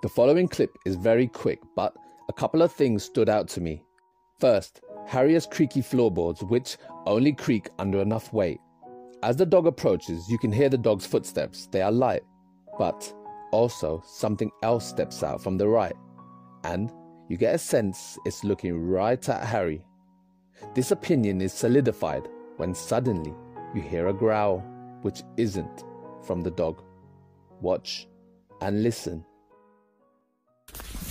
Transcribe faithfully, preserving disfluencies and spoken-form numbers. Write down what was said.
The following clip is very quick, but a couple of things stood out to me. First, Harry has creaky floorboards which only creak under enough weight. As the dog approaches, you can hear the dog's footsteps. They are light, but also something else steps out from the right, and you get a sense it's looking right at Harry. This opinion is solidified when suddenly you hear a growl, which isn't from the dog. Watch and listen.